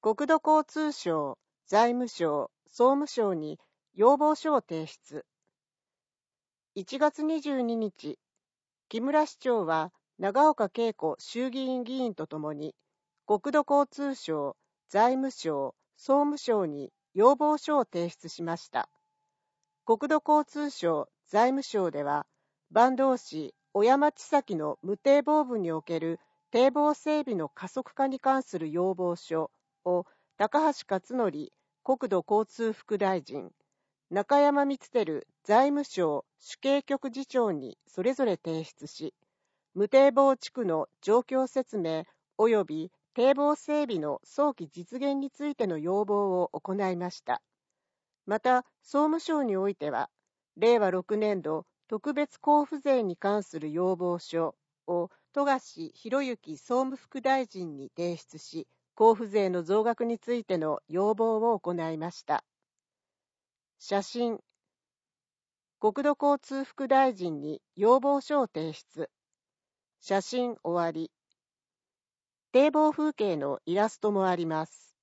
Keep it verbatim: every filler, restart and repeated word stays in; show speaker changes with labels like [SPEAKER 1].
[SPEAKER 1] 国土交通省、財務省、総務省に要望書を提出。いちがつにじゅうににち、木村市長は長岡恵子衆議院議員とともに、国土交通省、財務省、総務省に要望書を提出しました。国土交通省、財務省では、坂東市小山地崎の無堤防部における堤防整備の加速化に関する要望書を高橋克典国土交通副大臣、中山光輝財務省主計局次長にそれぞれ提出し、無堤防地区の状況説明及び堤防整備の早期実現についての要望を行いました。また、総務省においては、れいわろくねんど特別交付税に関する要望書を富樫博之総務副大臣に提出し、交付税の増額についての要望を行いました。写真。国土交通副大臣に要望書を提出。写真終わり。堤防風景のイラストもあります。